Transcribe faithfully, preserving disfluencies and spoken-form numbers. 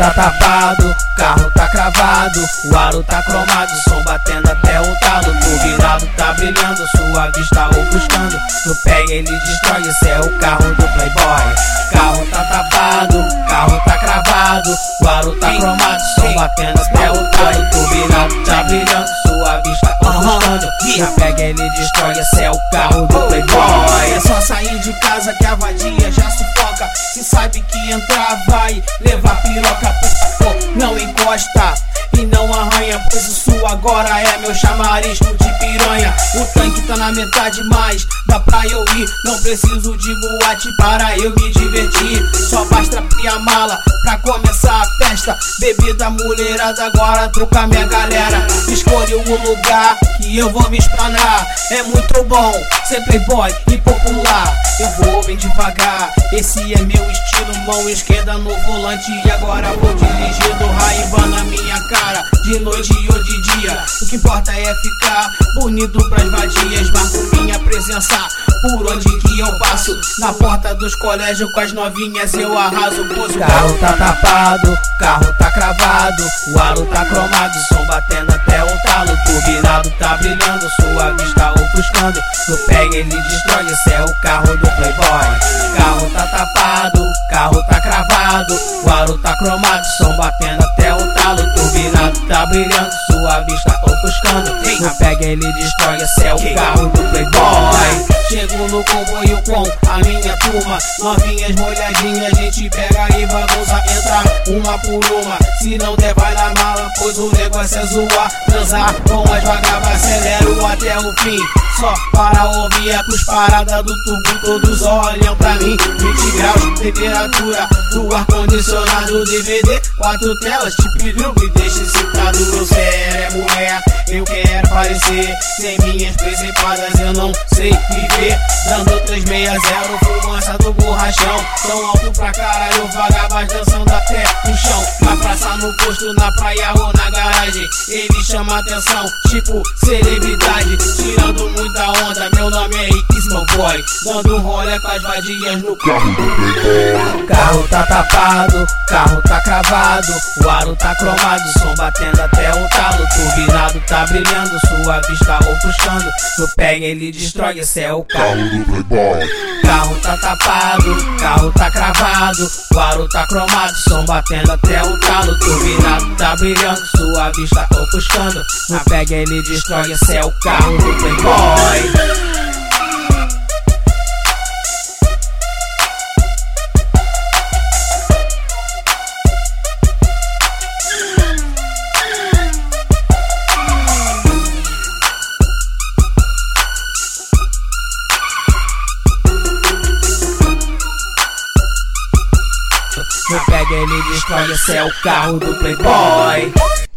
tá tapado, carro tá cravado, o aro tá cromado, som batendo até o talo, turbinado tá brilhando, sua vista ofuscando, no pega ele destrói, esse é o carro do playboy. Carro tá tapado, carro tá cravado, o aro tá cromado, som batendo até o talo, turbinado tá brilhando, sua vista ofuscando, na pega ele destrói, esse é o carro do playboy. É só sair de casa que a vadia já sufoca, se sabe que entrar vai levar piroca, pô, não encosta e não arranha, pois isso agora é meu chamarisco de piranha. O tanque tá na metade, mas dá pra eu ir, não preciso de boate para eu me divertir, só basta abrir a mala pra começar a festa, bebida mulherada, agora trocar minha galera, escolhe o lugar que eu vou me explanar, é muito bom ser playboy e popular, eu vou bem devagar, esse é meu estilo, mão esquerda no volante e agora vou dirigindo, Ray-Ban na minha cara, de noite ou de dia, o que importa é ficar bonito pras vadias, marco minha presença por onde que eu passo, na porta dos colégios com as novinhas eu arraso, poso. Carro tá tapado, carro tá cravado, o aro tá cromado, som batendo até o talo, turbinado tá brilhando, sua vista ofuscando, no pega ele destrói, esse é o carro do playboy. Carro tá tapado, carro tá cravado, o aro tá cromado, som batendo até o talo, turbinado tá brilhando, sua vista ofuscando, na pega ele destrói, esse é o carro do playboy. Chego no comboio com a minha turma, novinhas molhadinhas, a gente pega e bagunça, entra uma por uma, se não der vai na mala, pois o negócio é zoar, transar com as vagabas, acelero até o fim, só para ouvir a cruz parada do tubo, todos olham pra mim, vinte graus, temperatura do ar-condicionado, D V D, quatro telas, te pediu, me deixa excitado, meu sério é mulher, eu quero parecer, sem minhas presepadas eu não sei viver, dando três seis zero, fumaça do borrachão, tão alto pra caralho, vagabas dançando até no chão, na praça, no posto, na praia ou na garagem, ele chama atenção, tipo celebridade, tirando muita onda, meu nome é Riquíssimo Boy, dando um rolê com as vadias no carro do playboy. Carro tá tapado, carro tá cravado, o aro tá cromado, som batendo até o talo, turbinado tá brilhando, sua vista ofuscando, no pega ele destrói, esse é o carro do playboy. Carro tá tapado, carro tá cravado, o aro tá cromado, som batendo até o talo, turbinado tá brilhando, sua vista ofuscando, na pega ele destrói, esse é o carro do playboy. No pega ele destrói, esse é o carro do playboy.